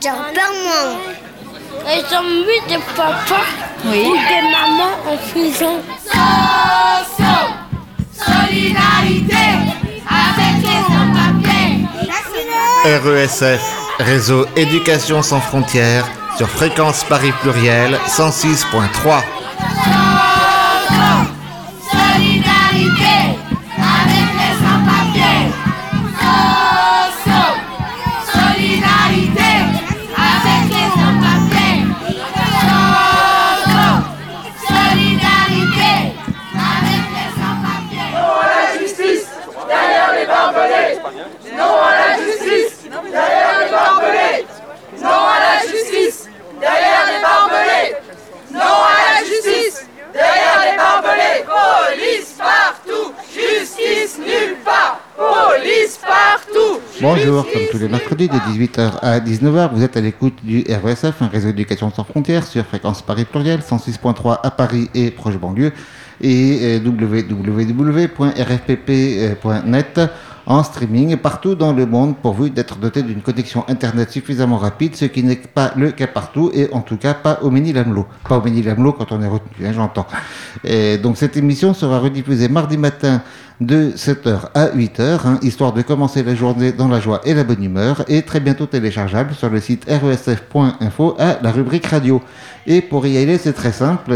J'adore Ils ont mis des papas ou des mamans en prison. Solidarité avec les sans-papiers. RESF, Réseau Éducation sans frontières, sur Fréquence Paris Pluriel 106.3. Solidarité avec les sans-papiers. Solidarité avec les sans-papiers. Solidarité avec les sans-papiers. Non à la justice derrière les barbelés. Non à la justice derrière les barbelés. Non à la justice derrière les barbelés. Non à la justice derrière les barbelés. Police partout, justice nulle part. Police partout. Bonjour, comme tous les mercredis de 18h à 19h, vous êtes à l'écoute du RESF, un réseau d'éducation sans frontières sur Fréquence Paris Pluriel, 106.3 à Paris et proche banlieue, et www.rfpp.net en streaming partout dans le monde, pourvu d'être doté d'une connexion internet suffisamment rapide, ce qui n'est pas le cas partout, et en tout cas pas au Ménil-Amelot. Pas au Ménil-Amelot quand on est retenu, hein, j'entends. Et donc cette émission sera rediffusée mardi matin de 7h à 8h, histoire de commencer la journée dans la joie et la bonne humeur, et très bientôt téléchargeable sur le site resf.info à la rubrique radio. Et pour y aller, c'est très simple,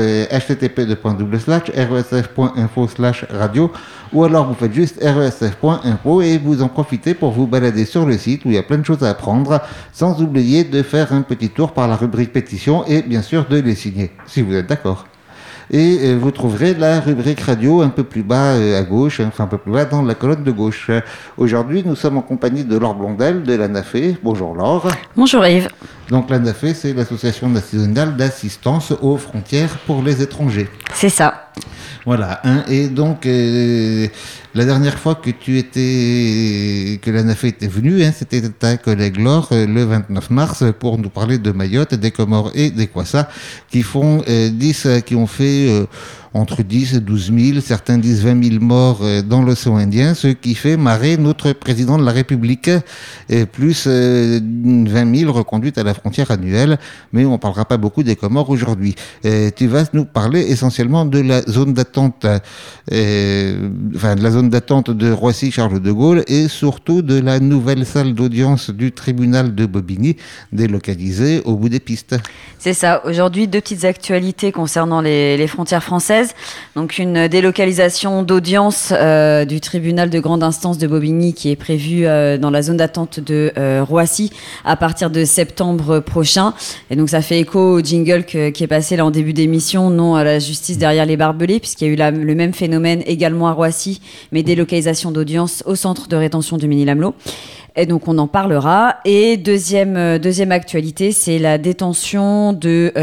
http://resf.info/radio, ou alors vous faites juste resf.info et vous en profitez pour vous balader sur le site où il y a plein de choses à apprendre, sans oublier de faire un petit tour par la rubrique pétition et bien sûr de les signer, si vous êtes d'accord. Et vous trouverez la rubrique radio un peu plus bas à gauche, enfin un peu plus bas dans la colonne de gauche. Aujourd'hui, nous sommes en compagnie de Laure Blondel de l'ANAFE. Bonjour Laure. Bonjour Yves. Donc l'ANAFE, c'est l'Association nationale d'assistance aux frontières pour les étrangers. C'est ça. Voilà, et donc la dernière fois que l'ANAFE était venue, c'était ta collègue Laure le 29 mars pour nous parler de Mayotte, des Comores et des Kwassa qui ont fait entre 10 et 12 000, certains disent 20 000 morts dans l'océan Indien, ce qui fait marrer notre président de la République, plus 20 000 reconduites à la frontière annuelle, mais on ne parlera pas beaucoup des Comores aujourd'hui. Tu vas nous parler essentiellement de la zone d'attente, de la zone d'attente de Roissy-Charles de Gaulle et surtout de la nouvelle salle d'audience du tribunal de Bobigny, délocalisée au bout des pistes. C'est ça. Aujourd'hui, deux petites actualités concernant les frontières françaises. Donc une délocalisation d'audience du tribunal de grande instance de Bobigny qui est prévue dans la zone d'attente de Roissy à partir de septembre prochain. Et donc ça fait écho au jingle qui est passé là en début d'émission, non à la justice derrière les barbelés, puisqu'il y a eu le même phénomène également à Roissy, mais délocalisation d'audience au centre de rétention du Ménil-Amelot. Et donc on en parlera. Et deuxième actualité, c'est la détention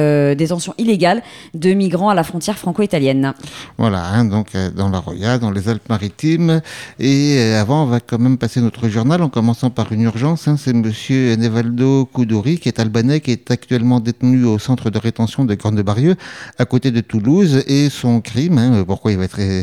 illégale de migrants à la frontière franco-italienne. Voilà, donc dans la Roya, dans les Alpes-Maritimes. Et avant, on va quand même passer notre journal en commençant par une urgence. C'est monsieur Nevaldo Koudouri, qui est albanais, qui est actuellement détenu au centre de rétention de Grande-Barieux, à côté de Toulouse. Et son crime, pourquoi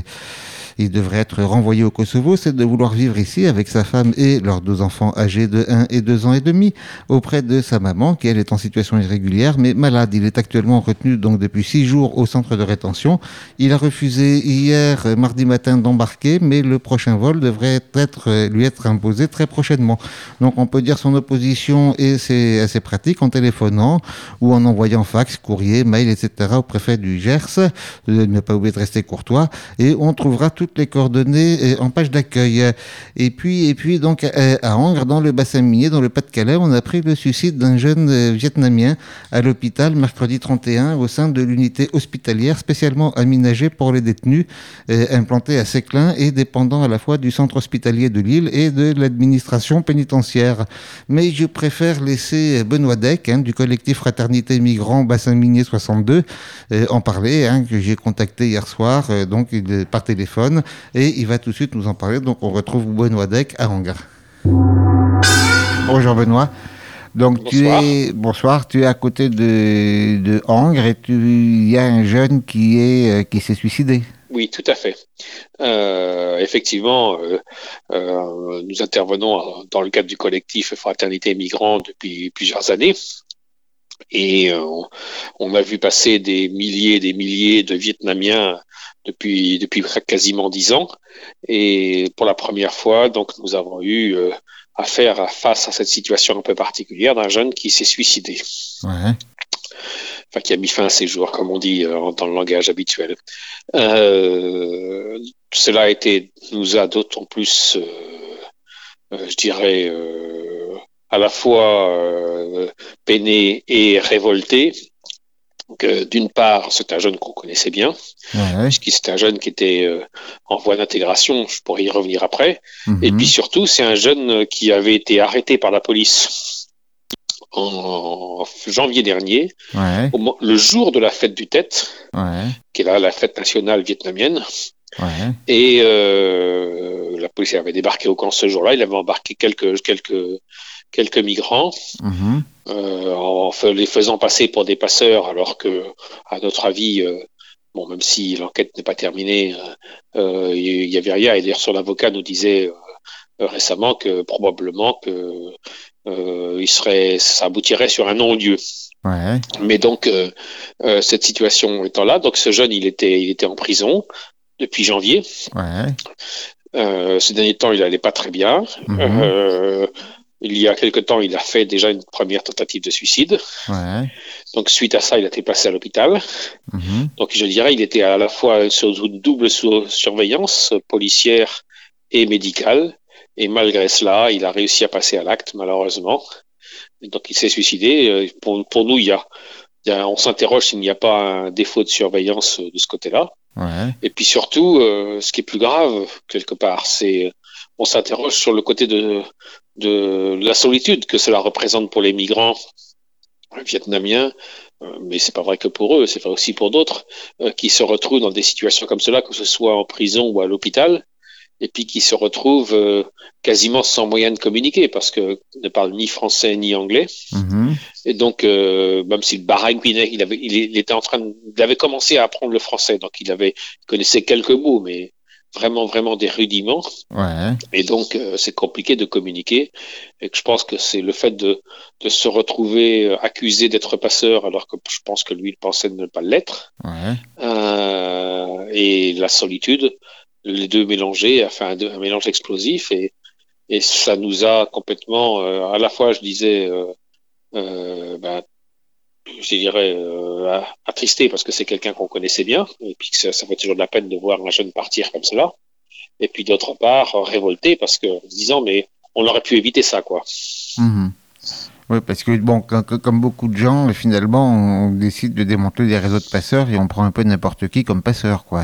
il devrait être renvoyé au Kosovo, c'est de vouloir vivre ici avec sa femme et leurs deux enfants âgés de 1 et 2 ans et demi, auprès de sa maman, qui elle est en situation irrégulière, mais malade. Il est actuellement retenu donc depuis 6 jours au centre de rétention. Il a refusé hier, mardi matin, d'embarquer, mais le prochain vol devrait lui être imposé très prochainement. Donc on peut dire son opposition, et c'est assez pratique, en téléphonant ou en envoyant fax, courrier, mail, etc. au préfet du Gers, ne pas oublier de rester courtois, et on trouvera toutes les coordonnées en page d'accueil. Et puis donc à Angres, dans le bassin minier, dans le Pas-de-Calais, on a appris le suicide d'un jeune Vietnamien à l'hôpital mercredi 31 au sein de l'unité hospitalière spécialement aménagée pour les détenus, implantée à Séclin et dépendant à la fois du centre hospitalier de Lille et de l'administration pénitentiaire. Mais je préfère laisser Benoît Deck, du collectif Fraternité Migrants Bassin Minier 62, en parler, que j'ai contacté hier soir, donc par téléphone. Et il va tout de suite nous en parler. Donc on retrouve Benoît Deck à Angers. Bonjour Benoît. Donc bonsoir, tu es à côté de Angres et il y a un jeune qui s'est suicidé. Oui, tout à fait. Effectivement, nous intervenons dans le cadre du collectif Fraternité Migrants depuis plusieurs années. Et on a vu passer des milliers de Vietnamiens depuis quasiment 10 ans. Et pour la première fois, donc, nous avons eu face à cette situation un peu particulière d'un jeune qui s'est suicidé. Ouais. Enfin, qui a mis fin à ses jours, comme on dit dans le langage habituel. Cela nous a d'autant plus, je dirais, à la fois peiné et révolté. Que d'une part, c'est un jeune qu'on connaissait bien, puisque c'est un jeune qui était en voie d'intégration, je pourrais y revenir après. Et puis surtout, c'est un jeune qui avait été arrêté par la police en janvier dernier, le jour de la fête du Tet, qui est la fête nationale vietnamienne. Et la police avait débarqué au camp ce jour-là. Il avait embarqué quelques migrants, en les faisant passer pour des passeurs, alors que, à notre avis, même si l'enquête n'est pas terminée, il y avait rien. Et d'ailleurs, son avocat nous disait récemment que probablement que ça aboutirait sur un non-lieu. Mais donc, cette situation étant là, donc ce jeune, il était en prison depuis janvier. Ces derniers temps, il allait pas très bien. Il y a quelque temps, il a fait déjà une première tentative de suicide. Donc, suite à ça, il a été placé à l'hôpital. Donc, je dirais, il était à la fois sous une double surveillance policière et médicale. Et malgré cela, il a réussi à passer à l'acte, malheureusement. Et donc, il s'est suicidé. Pour nous, on s'interroge s'il n'y a pas un défaut de surveillance de ce côté-là. Et puis surtout, ce qui est plus grave, quelque part, c'est on s'interroge sur le côté de la solitude que cela représente pour les migrants vietnamiens, mais c'est pas vrai que pour eux, c'est vrai aussi pour d'autres, qui se retrouvent dans des situations comme cela, que ce soit en prison ou à l'hôpital, et puis qui se retrouvent quasiment sans moyen de communiquer, parce qu'ils ne parlent ni français ni anglais. Et donc, même si le barang il avait commencé à apprendre le français, donc il connaissait quelques mots, mais vraiment des rudiments. Et donc, c'est compliqué de communiquer. Et que je pense que c'est le fait de se retrouver accusé d'être passeur, alors que je pense que lui, il pensait ne pas l'être. Et la solitude, les deux mélangés, enfin, un mélange explosif. Et ça nous a complètement, à la fois, je disais, je dirais attristé parce que c'est quelqu'un qu'on connaissait bien et puis que ça fait toujours de la peine de voir un jeune partir comme cela, et puis d'autre part révolté parce que en se disant mais on aurait pu éviter ça, quoi. Oui, parce que bon, comme beaucoup de gens, finalement, on décide de démanteler des réseaux de passeurs et on prend un peu n'importe qui comme passeur, quoi.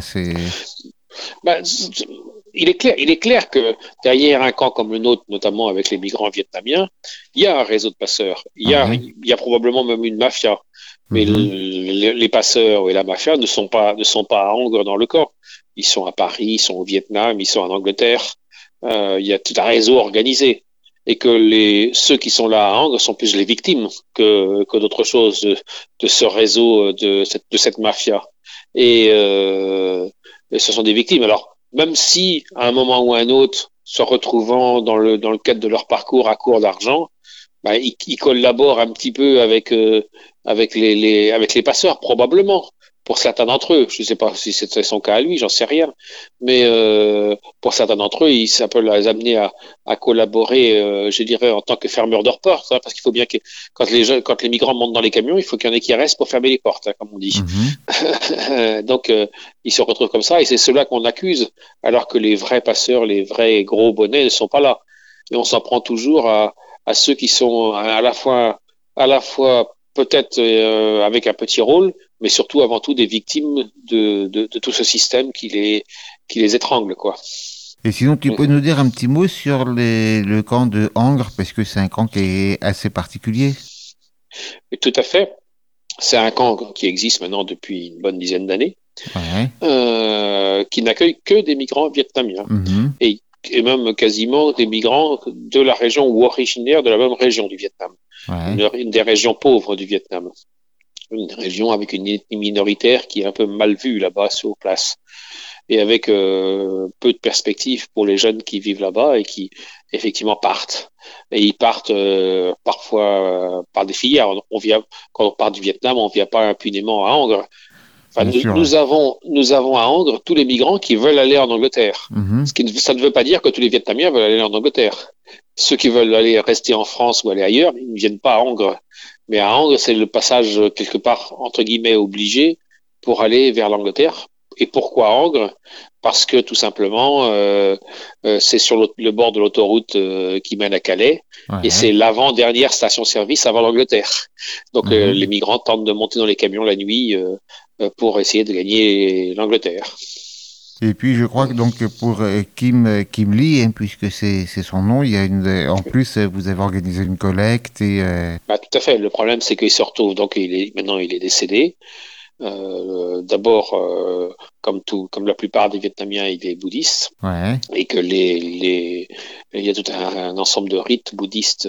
Il est clair que derrière un camp comme le nôtre, notamment avec les migrants vietnamiens, il y a un réseau de passeurs. Il y a probablement même une mafia. Mais les passeurs et la mafia ne sont pas à Angers dans le camp. Ils sont à Paris, ils sont au Vietnam, ils sont en Angleterre. Il y a tout un réseau organisé. Et que ceux qui sont là à Angers sont plus les victimes que d'autres choses de ce réseau, de cette mafia. Et ce sont des victimes. Alors, même si, à un moment ou à un autre, se retrouvant dans le cadre de leur parcours à court d'argent, ils collaborent un petit peu avec les passeurs, probablement, pour certains d'entre eux. Je ne sais pas si c'est son cas à lui, j'en sais rien. Mais pour certains d'entre eux, ça peut les amener à collaborer, je dirais, en tant que fermeur de portes, hein, parce qu'il faut bien que quand les migrants montent dans les camions, il faut qu'il y en ait qui restent pour fermer les portes, hein, comme on dit. Donc, ils se retrouvent comme ça, et c'est ceux-là qu'on accuse, alors que les vrais passeurs, les vrais gros bonnets ne sont pas là. Et on s'en prend toujours à ceux qui sont à la fois peut-être avec un petit rôle, mais surtout avant tout des victimes de tout ce système qui les étrangle, quoi. Et sinon, tu peux nous dire un petit mot sur le camp de Angres, parce que c'est un camp qui est assez particulier. Et tout à fait. C'est un camp qui existe maintenant depuis une bonne dizaine d'années, qui n'accueille que des migrants vietnamiens. Et même quasiment des migrants de la région ou originaires de la même région du Vietnam. une des régions pauvres du Vietnam. Une région avec une ethnie minoritaire qui est un peu mal vue là-bas sur place et avec peu de perspectives pour les jeunes qui vivent là-bas et qui effectivement partent. Et ils partent parfois par des filières. Quand on part du Vietnam, on ne vient pas impunément à Angre. Enfin, nous avons à Angre tous les migrants qui veulent aller en Angleterre. Ça ne veut pas dire que tous les Vietnamiens veulent aller en Angleterre. Ceux qui veulent aller rester en France ou aller ailleurs, ils ne viennent pas à Angre. Mais à Angre, c'est le passage quelque part, entre guillemets, obligé pour aller vers l'Angleterre. Et pourquoi Angre? Parce que tout simplement, c'est sur le bord de l'autoroute qui mène à Calais, et c'est l'avant-dernière station-service avant l'Angleterre. Donc les migrants tentent de monter dans les camions la nuit pour essayer de gagner l'Angleterre. Et puis je crois que donc pour Kim Lee, hein, puisque c'est son nom, il y a en plus vous avez organisé une collecte et. Tout à fait. Le problème c'est qu'il se retrouve donc maintenant il est décédé. D'abord, comme la plupart des Vietnamiens, il est bouddhiste, et que il y a tout un ensemble de rites bouddhistes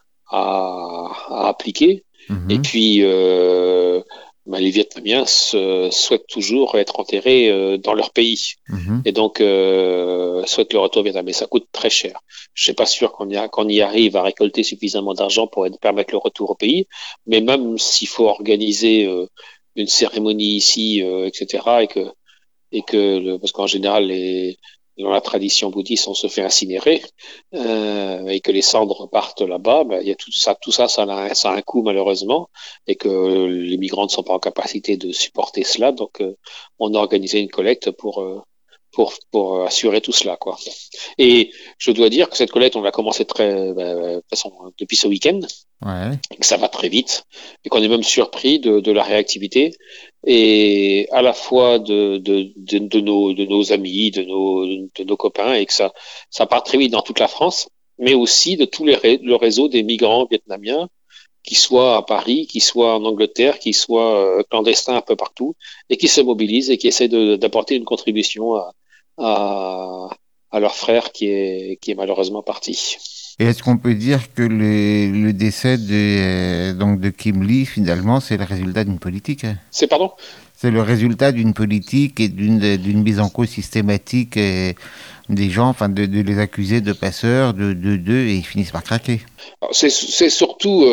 à appliquer. Et puis, les Vietnamiens souhaitent toujours être enterrés dans leur pays, et donc souhaitent le retour au Vietnam. Mais ça coûte très cher. Je ne suis pas sûr qu'on y arrive à récolter suffisamment d'argent pour permettre le retour au pays. Mais même s'il faut organiser une cérémonie ici, etc., parce qu'en général, dans la tradition bouddhiste, on se fait incinérer, et que les cendres partent là-bas, il y a tout ça a un coût malheureusement, et que les migrants ne sont pas en capacité de supporter cela, donc on a organisé une collecte pour assurer tout cela, quoi. Et je dois dire que cette collecte, on l'a commencé de toute façon depuis ce week-end, et que ça va très vite, et qu'on est même surpris de la réactivité, et à la fois de nos amis, de nos copains, et que ça part très vite dans toute la France, mais aussi de le réseau des migrants vietnamiens, qui soient à Paris, qui soient en Angleterre, qui soient clandestins un peu partout, et qui se mobilisent et qui essaient d'apporter une contribution à leur frère qui est malheureusement parti. Et est-ce qu'on peut dire que le décès de Kim Lee, finalement, c'est le résultat d'une politique? C'est pardon? C'est le résultat d'une politique et d'une mise en cause systématique des gens, enfin de les accuser de passeurs, et ils finissent par craquer. Alors, c'est surtout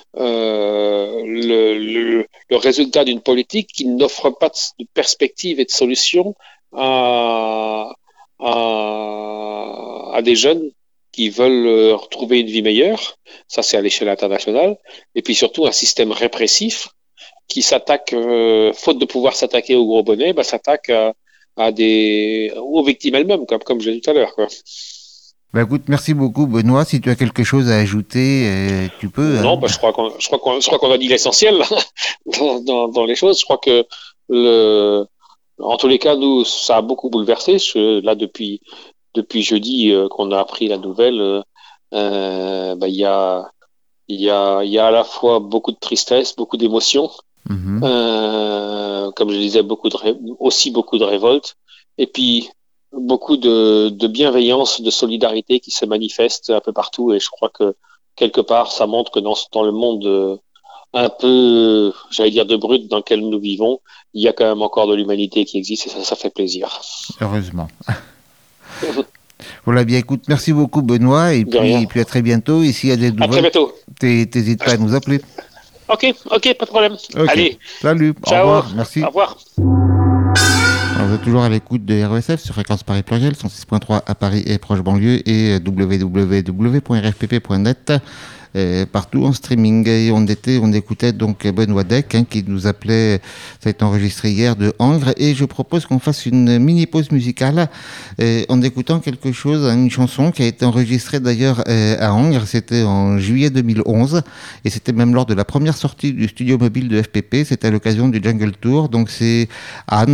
le résultat d'une politique qui n'offre pas de perspective et de solution à des jeunes qui veulent retrouver une vie meilleure. Ça, c'est à l'échelle internationale. Et puis surtout, un système répressif qui s'attaque, faute de pouvoir s'attaquer aux gros bonnets, s'attaque aux victimes elles-mêmes, comme je l'ai dit tout à l'heure, quoi. Écoute, merci beaucoup, Benoît. Si tu as quelque chose à ajouter, tu peux. Non, je crois qu'on a dit l'essentiel dans les choses. Je crois que en tous les cas, nous, ça a beaucoup bouleversé. Là, depuis jeudi qu'on a appris la nouvelle, il y a à la fois beaucoup de tristesse, beaucoup d'émotions, comme je disais, aussi beaucoup de révolte, et puis beaucoup de bienveillance, de solidarité qui se manifeste un peu partout. Et je crois que quelque part, ça montre que dans le monde un peu, j'allais dire, de brut dans lequel nous vivons, il y a quand même encore de l'humanité qui existe, et ça fait plaisir. Heureusement. Voilà, bien, écoute, merci beaucoup, Benoît, et puis à très bientôt. Et s'il y a des nouvelles, t'hésites pas à nous appeler. Ok, pas de problème. Okay. Allez. Salut. Ciao. Au revoir. Merci. Au revoir. Alors, vous êtes toujours à l'écoute de RESF sur Fréquence Paris Pluriel, 106.3 à Paris et proche banlieue, et www.rfpp.net. Partout en streaming. Et on écoutait donc Benoît Deck, qui nous appelait, ça a été enregistré hier, de Angre, et je propose qu'on fasse une mini pause musicale en écoutant quelque chose, une chanson qui a été enregistrée d'ailleurs à Angre, c'était en juillet 2011, et c'était même lors de la première sortie du studio mobile de FPP, c'était à l'occasion du Jungle Tour. Donc c'est Anne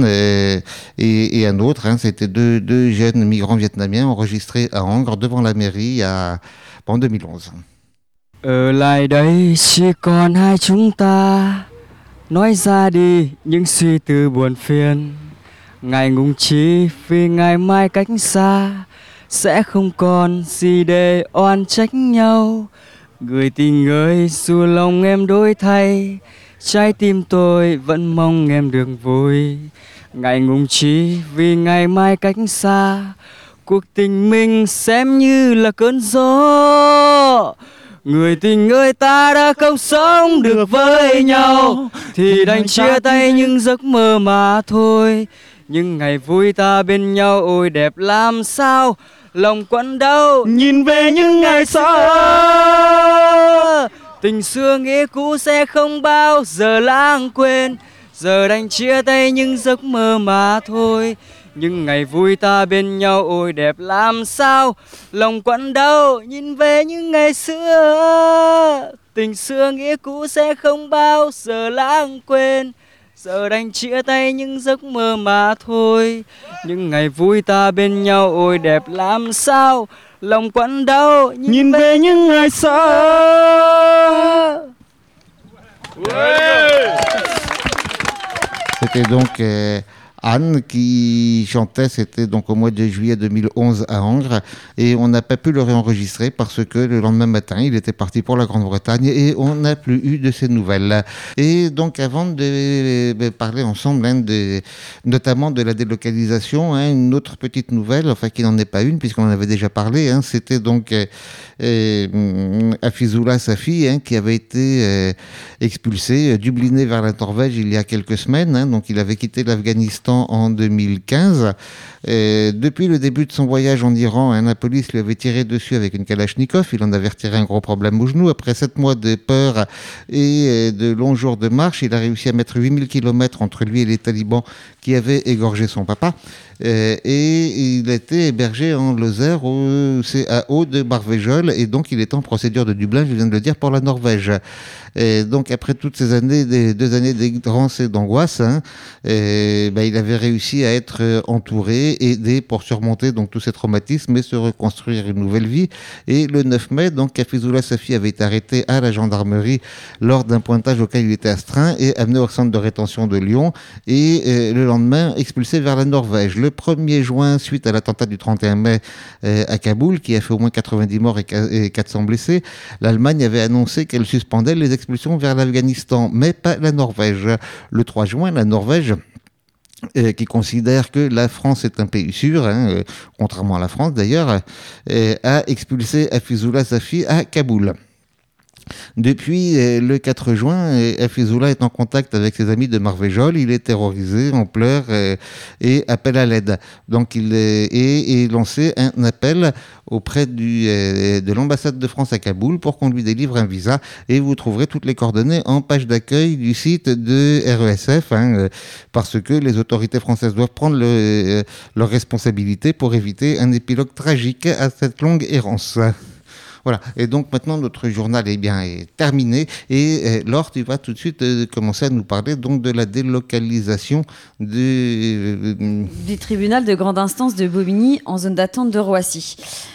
et un autre, c'était deux jeunes migrants vietnamiens enregistrés à Angre devant la mairie en 2011. Ở lại đây chỉ còn hai chúng ta, nói ra đi những suy tư buồn phiền. Ngại ngùng chi vì ngày mai cách xa, sẽ không còn gì để oan trách nhau. Người tình ơi, dù lòng em đổi thay, trái tim tôi vẫn mong em được vui. Ngại ngùng chi vì ngày mai cách xa, cuộc tình mình xem như là cơn gió. Người tình ơi, ta đã không sống được với nhau thì đành chia tay những giấc mơ mà thôi. Nhưng ngày vui ta bên nhau ôi đẹp làm sao, lòng quặn đau nhìn về những ngày xa. Tình xưa nghĩa cũ sẽ không bao giờ lãng quên, giờ đành chia tay những giấc mơ mà thôi. Nhưng ngày vui ta bên nhau ôi đẹp làm sao, lòng quặn đau nhìn về những ngày xưa. Tình xưa nghĩa cũ sẽ không bao giờ lãng quên, giờ đành chia tay những giấc mơ mà thôi. Nhưng ngày vui ta bên nhau ôi đẹp làm sao, lòng quặn đau nhìn về những ngày xa. C'était donc Anne qui chantait, c'était donc au mois de juillet 2011 à Angres, et on n'a pas pu le réenregistrer parce que le lendemain matin il était parti pour la Grande-Bretagne et on n'a plus eu de ses nouvelles. Et donc avant de parler ensemble notamment de la délocalisation, une autre petite nouvelle, enfin qui n'en est pas une puisqu'on en avait déjà parlé, c'était donc Hafizullah Safi qui avait été expulsé, dubliné vers la Norvège il y a quelques semaines, donc il avait quitté l'Afghanistan en 2015. Depuis le début de son voyage en Iran, la police lui avait tiré dessus avec une Kalachnikov. Il en avait retiré un gros problème au genou. Après 7 mois de peur et de longs jours de marche, il a réussi à mettre 8000 km entre lui et les talibans qui avaient égorgé son papa. Et il a été hébergé en Lozère, c'est à haut de Barvéjol, et donc il est en procédure de Dublin, je viens de le dire, pour la Norvège. Et donc après toutes ces années, 2 années d'ignorance et d'angoisse, il avait réussi à être entouré, aidé pour surmonter donc tous ces traumatismes et se reconstruire une nouvelle vie. Et le 9 mai, donc Hafizullah Safi avait été arrêté à la gendarmerie lors d'un pointage auquel il était astreint et amené au centre de rétention de Lyon, et le lendemain expulsé vers la Norvège. Le 1er juin, suite à l'attentat du 31 mai à Kaboul, qui a fait au moins 90 morts et 400 blessés, l'Allemagne avait annoncé qu'elle suspendait les expulsions vers l'Afghanistan, mais pas la Norvège. Le 3 juin, la Norvège, qui considère que la France est un pays sûr, contrairement à la France d'ailleurs, a expulsé Hafizullah Safi à Kaboul. Depuis le 4 juin, Hafizullah est en contact avec ses amis de Marvéjol. Il est terrorisé, en pleurs et appelle à l'aide. Donc il est lancé un appel auprès de l'ambassade de France à Kaboul pour qu'on lui délivre un visa. Et vous trouverez toutes les coordonnées en page d'accueil du site de RESF, parce que les autorités françaises doivent prendre leurs responsabilités pour éviter un épilogue tragique à cette longue errance. Voilà, et donc maintenant notre journal est terminé, et Laure, tu vas tout de suite commencer à nous parler donc de la délocalisation du tribunal de grande instance de Bobigny en zone d'attente de Roissy.